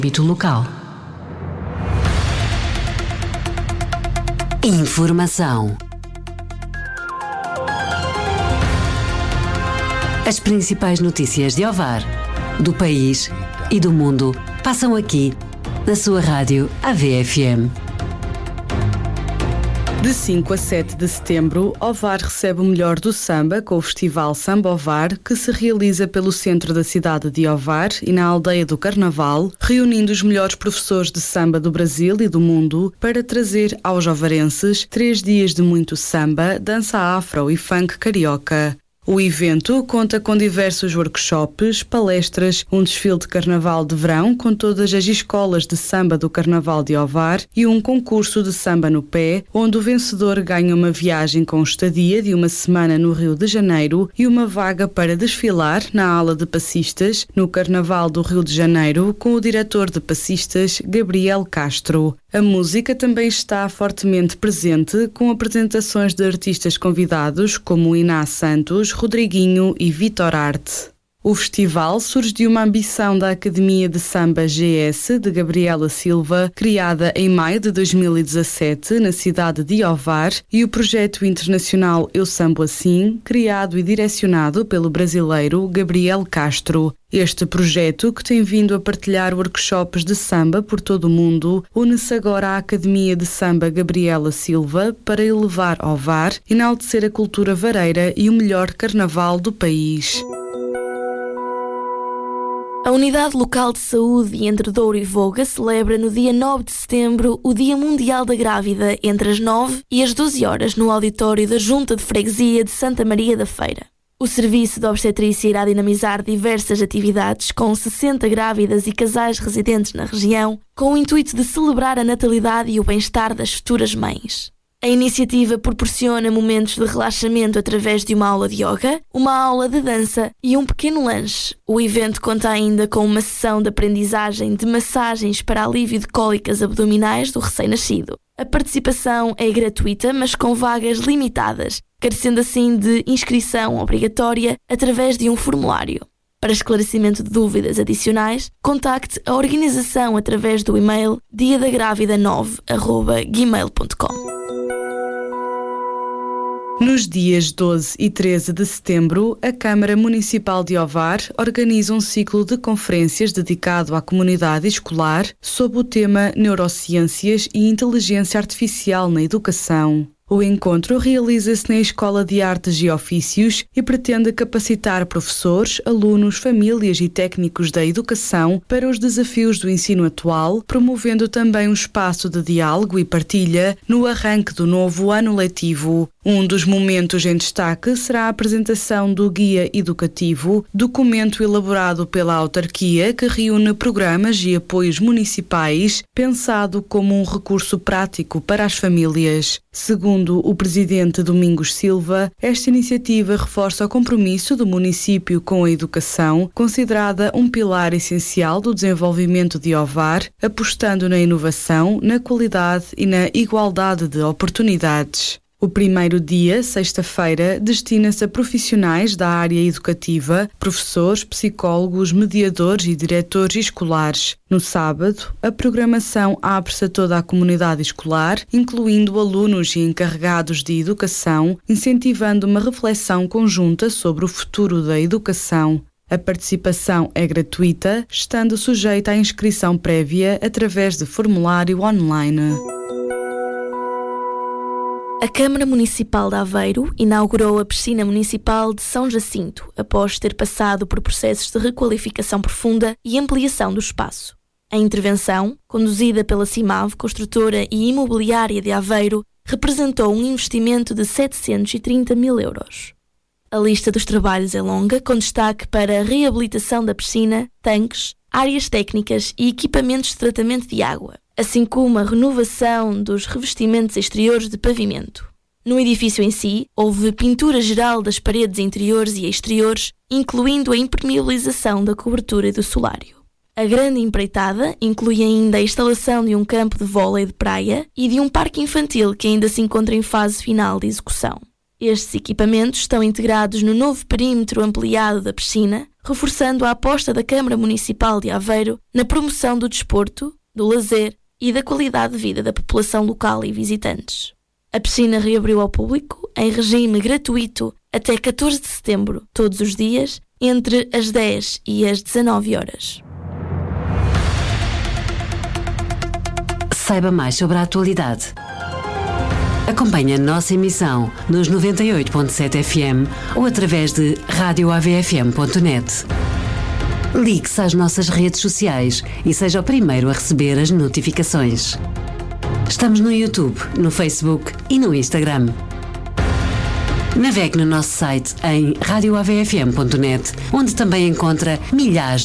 Hábito local. Informação. As principais notícias de Ovar, do país e do mundo passam aqui, na sua rádio AVFM. De 5 a 7 de setembro, Ovar recebe o melhor do samba com o Festival Samba Ovar, que se realiza pelo centro da cidade de Ovar e na aldeia do Carnaval, reunindo os melhores professores de samba do Brasil e do mundo para trazer aos ovarenses 3 dias de muito samba, dança afro e funk carioca. O evento conta com diversos workshops, palestras, um desfile de carnaval de verão com todas as escolas de samba do Carnaval de Ovar e um concurso de samba no pé, onde o vencedor ganha uma viagem com estadia de uma semana no Rio de Janeiro e uma vaga para desfilar na ala de passistas no Carnaval do Rio de Janeiro com o diretor de passistas, Gabriel Castro. A música também está fortemente presente, com apresentações de artistas convidados como Iná Santos, Rodriguinho e Vitor Arte. O festival surge de uma ambição da Academia de Samba GS de Gabriela Silva, criada em maio de 2017 na cidade de Ovar, e o projeto internacional Eu Sambo Assim, criado e direcionado pelo brasileiro Gabriel Castro. Este projeto, que tem vindo a partilhar workshops de samba por todo o mundo, une-se agora à Academia de Samba Gabriela Silva para elevar Ovar, enaltecer a cultura vareira e o melhor carnaval do país. A Unidade Local de Saúde Entre Douro e Voga celebra no dia 9 de setembro o Dia Mundial da Grávida entre as 9 e as 12 horas no auditório da Junta de Freguesia de Santa Maria da Feira. O Serviço de Obstetrícia irá dinamizar diversas atividades com 60 grávidas e casais residentes na região, com o intuito de celebrar a natalidade e o bem-estar das futuras mães. A iniciativa proporciona momentos de relaxamento através de uma aula de yoga, uma aula de dança e um pequeno lanche. O evento conta ainda com uma sessão de aprendizagem de massagens para alívio de cólicas abdominais do recém-nascido. A participação é gratuita, mas com vagas limitadas, carecendo assim de inscrição obrigatória através de um formulário. Para esclarecimento de dúvidas adicionais, contacte a organização através do e-mail diadagravida9@gmail.com. Nos dias 12 e 13 de setembro, a Câmara Municipal de Ovar organiza um ciclo de conferências dedicado à comunidade escolar sob o tema Neurociências e Inteligência Artificial na Educação. O encontro realiza-se na Escola de Artes e Ofícios e pretende capacitar professores, alunos, famílias e técnicos da educação para os desafios do ensino atual, promovendo também um espaço de diálogo e partilha no arranque do novo ano letivo. Um dos momentos em destaque será a apresentação do Guia Educativo, documento elaborado pela autarquia que reúne programas e apoios municipais, pensado como um recurso prático para as famílias. Segundo o presidente Domingos Silva, esta iniciativa reforça o compromisso do município com a educação, considerada um pilar essencial do desenvolvimento de Ovar, apostando na inovação, na qualidade e na igualdade de oportunidades. O primeiro dia, sexta-feira, destina-se a profissionais da área educativa, professores, psicólogos, mediadores e diretores escolares. No sábado, a programação abre-se a toda a comunidade escolar, incluindo alunos e encarregados de educação, incentivando uma reflexão conjunta sobre o futuro da educação. A participação é gratuita, estando sujeita à inscrição prévia através de formulário online. A Câmara Municipal de Aveiro inaugurou a Piscina Municipal de São Jacinto, após ter passado por processos de requalificação profunda e ampliação do espaço. A intervenção, conduzida pela CIMAV, construtora e imobiliária de Aveiro, representou um investimento de 730 mil euros. A lista dos trabalhos é longa, com destaque para a reabilitação da piscina, tanques, áreas técnicas e equipamentos de tratamento de água, assim como a renovação dos revestimentos exteriores de pavimento. No edifício em si, houve pintura geral das paredes interiores e exteriores, incluindo a impermeabilização da cobertura e do solário. A grande empreitada inclui ainda a instalação de um campo de vôlei de praia e de um parque infantil que ainda se encontra em fase final de execução. Estes equipamentos estão integrados no novo perímetro ampliado da piscina, reforçando a aposta da Câmara Municipal de Aveiro na promoção do desporto, do lazer e da qualidade de vida da população local e visitantes. A piscina reabriu ao público em regime gratuito até 14 de setembro, todos os dias, entre as 10 e as 19 horas. Saiba mais sobre a atualidade. Acompanhe a nossa emissão nos 98.7 FM ou através de radioavfm.net. Ligue-se às nossas redes sociais e seja o primeiro a receber as notificações. Estamos no YouTube, no Facebook e no Instagram. Navegue no nosso site em radioavfm.net, onde também encontra milhares